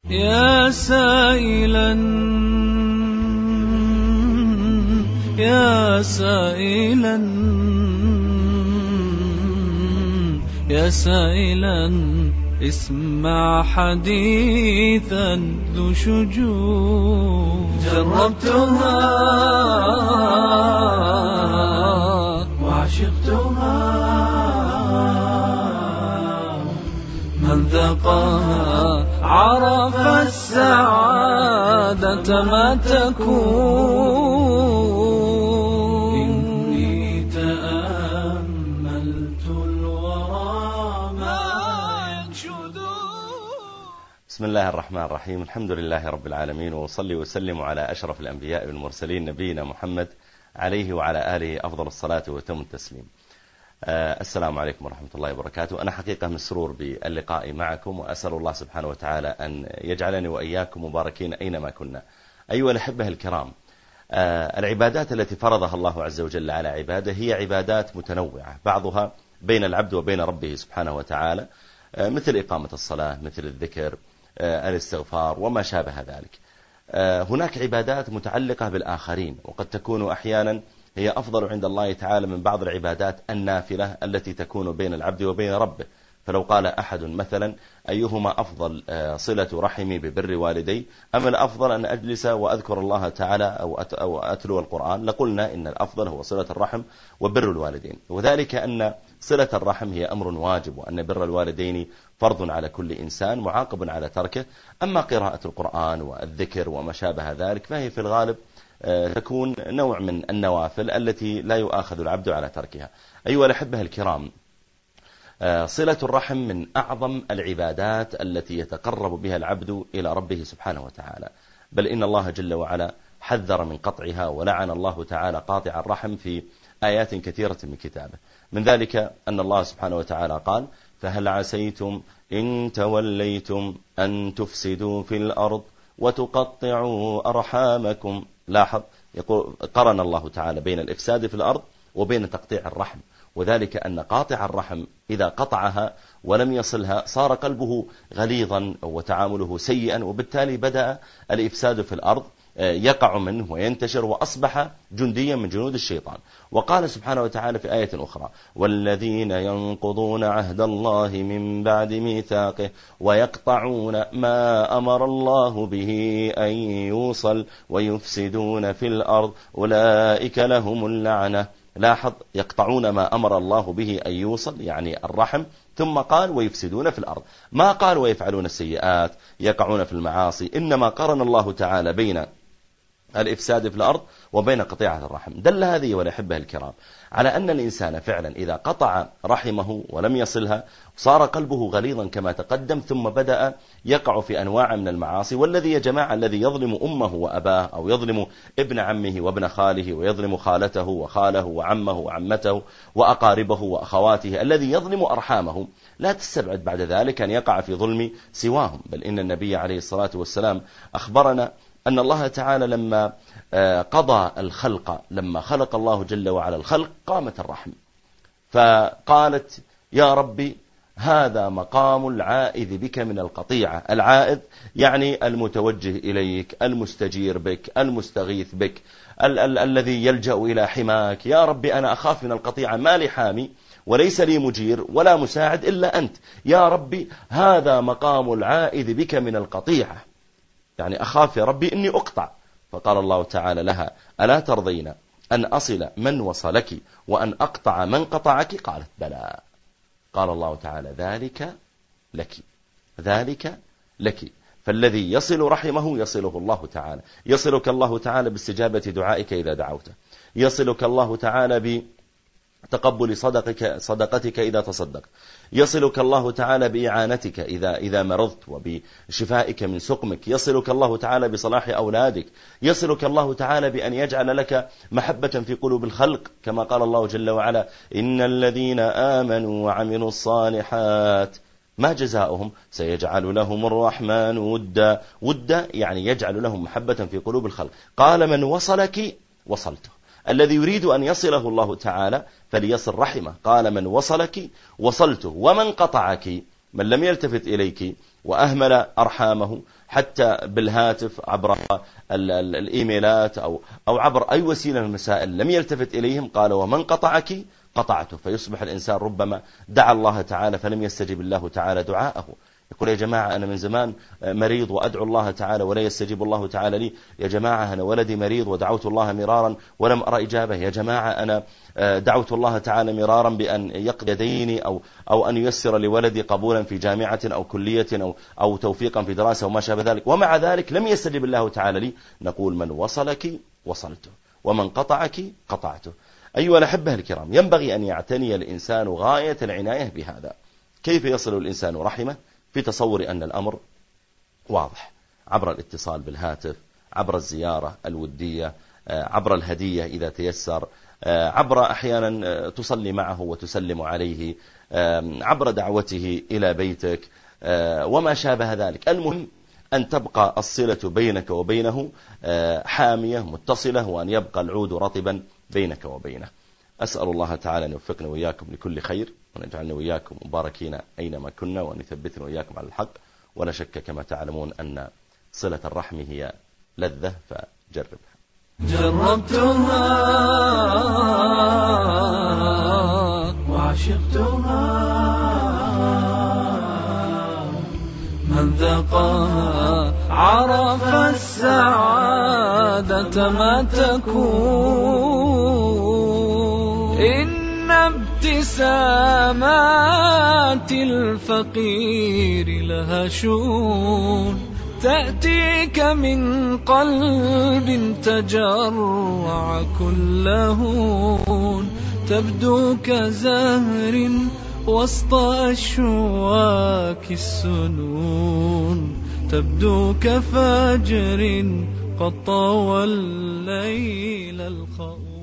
يا سائلا يا سائلا يا سائلا اسمع حديثا ذو شجون جربتها وعشقتها من ذاقها عرف السعادة ما تكون إني تأملت الورى ما ينشد. بسم الله الرحمن الرحيم. الحمد لله رب العالمين، وصلي وسلم على أشرف الأنبياء والمرسلين نبينا محمد عليه وعلى آله أفضل الصلاة وتم التسليم. السلام عليكم ورحمة الله وبركاته. أنا حقيقة مسرور باللقاء معكم، وأسأل الله سبحانه وتعالى أن يجعلني وإياكم مباركين أينما كنا. أيها الأحبة الكرام، العبادات التي فرضها الله عز وجل على عباده هي عبادات متنوعة، بعضها بين العبد وبين ربه سبحانه وتعالى، مثل إقامة الصلاة، مثل الذكر، الاستغفار وما شابه ذلك. هناك عبادات متعلقة بالآخرين، وقد تكون أحيانا هي أفضل عند الله تعالى من بعض العبادات النافلة التي تكون بين العبد وبين ربه. فلو قال أحد مثلا أيهما أفضل، صلة رحمي ببر والدي أم الأفضل أن أجلس وأذكر الله تعالى أو أتلو القرآن، لقلنا إن الأفضل هو صلة الرحم وبر الوالدين، وذلك أن صلة الرحم هي أمر واجب، وأن بر الوالدين فرض على كل إنسان معاقب على تركه. أما قراءة القرآن والذكر وما شابه ذلك فهي في الغالب تكون نوع من النوافل التي لا يؤاخذ العبد على تركها. أيها الأحبة الكرام، صلة الرحم من أعظم العبادات التي يتقرب بها العبد إلى ربه سبحانه وتعالى، بل إن الله جل وعلا حذر من قطعها، ولعن الله تعالى قاطع الرحم في آيات كثيرة من كتابه. من ذلك أن الله سبحانه وتعالى قال: فهل عسيتم إن توليتم أن تفسدوا في الأرض وتقطعوا أرحامكم. لاحظ، يقول قرن الله تعالى بين الإفساد في الأرض وبين تقطيع الرحم، وذلك أن قاطع الرحم إذا قطعها ولم يصلها صار قلبه غليظا وتعامله سيئا، وبالتالي بدأ الإفساد في الأرض يقع منه وينتشر، وأصبح جنديا من جنود الشيطان. وقال سبحانه وتعالى في آية أخرى: والذين ينقضون عهد الله من بعد ميثاقه ويقطعون ما أمر الله به أن يوصل ويفسدون في الأرض أولئك لهم اللعنة. لاحظ، يقطعون ما أمر الله به أن يوصل يعني الرحم، ثم قال ويفسدون في الأرض، ما قال ويفعلون السيئات يقعون في المعاصي، إنما قرن الله تعالى بين الإفساد في الأرض وبين قطيعة الرحم. دل هذه والأحبة الكرام على أن الإنسان فعلا إذا قطع رحمه ولم يصلها صار قلبه غليظا كما تقدم، ثم بدأ يقع في أنواع من المعاصي. والذي يا جماعة الذي يظلم أمه وأباه، أو يظلم ابن عمه وابن خاله، ويظلم خالته وخاله وعمه وعمته وأقاربه وأخواته، الذي يظلم أرحامه، لا تستبعد بعد ذلك أن يقع في ظلم سواهم. بل إن النبي عليه الصلاة والسلام أخبرنا أن الله تعالى لما قضى الخلق، لما خلق الله جل وعلا الخلق، قامت الرحم فقالت: يا ربي هذا مقام العائذ بك من القطيعة. العائذ يعني المتوجه إليك، المستجير بك، المستغيث بك، الذي يلجأ إلى حماك. يا ربي أنا أخاف من القطيعة، ما لي حامي وليس لي مجير ولا مساعد إلا أنت. يا ربي هذا مقام العائذ بك من القطيعة، يعني أخاف يا ربي إني أقطع. فقال الله تعالى لها: ألا ترضين أن أصل من وصلك وأن أقطع من قطعك؟ قالت: بلى. قال الله تعالى: ذلك لك، ذلك لك. فالذي يصل رحمه يصله الله تعالى، يصلك الله تعالى باستجابة دعائك إذا دعوته، يصلك الله تعالى بتقبل صدقتك إذا تصدق، يصلك الله تعالى بإعانتك إذا مرضت وبشفائك من سقمك، يصلك الله تعالى بصلاح أولادك، يصلك الله تعالى بأن يجعل لك محبة في قلوب الخلق، كما قال الله جل وعلا: إن الذين آمنوا وعملوا الصالحات ما جزاؤهم سيجعل لهم الرحمن ودا. ودا يعني يجعل لهم محبة في قلوب الخلق. قال: من وصلك وصلته. الذي يريد أن يصله الله تعالى فليصل رحمه. قال: من وصلك وصلته، ومن قطعك، من لم يلتفت إليك وأهمل أرحامه حتى بالهاتف عبر الإيميلات أو عبر أي وسيلة من المسائل لم يلتفت إليهم، قال ومن قطعك قطعته. فيصبح الإنسان ربما دعا الله تعالى فلم يستجب الله تعالى دعاءه، يقول يا جماعة أنا من زمان مريض وأدعو الله تعالى ولا يستجيب الله تعالى لي، يا جماعة أنا ولدي مريض ودعوت الله مرارا ولم أرى إجابة، يا جماعة أنا دعوت الله تعالى مرارا بأن يقضي ديني أو أن ييسر لولدي قبولا في جامعة أو كلية أو توفيقا في دراسة وما شابه ذلك، ومع ذلك لم يستجب الله تعالى لي. نقول من وصلك وصلته ومن قطعك قطعته. أيها الأحبة الكرام، ينبغي أن يعتني الإنسان غاية العناية بهذا. كيف يصل الإنسان رحمه؟ في تصور أن الأمر واضح، عبر الاتصال بالهاتف، عبر الزيارة الودية، عبر الهدية إذا تيسر، عبر أحيانا تصلي معه وتسلم عليه، عبر دعوته إلى بيتك وما شابه ذلك. المهم أن تبقى الصلة بينك وبينه حامية متصلة، وأن يبقى العود رطبا بينك وبينه. أسأل الله تعالى أن يوفقنا وإياكم لكل خير، وأن يجعلنا وإياكم مباركين أينما كنا، وأن يثبتنا وإياكم على الحق. ولا شك كما تعلمون أن صلة الرحم هي لذة، فجربها. جربتها وعشقتها، من ذاقها عرف السعادة ما تكون. إن ابتسامات الفقير لها شؤون، تأتيك من قلب تجرع كل هون، تبدو كزهر وسط أشواك السنون، تبدو كفجر قد طوى الليل الخؤون.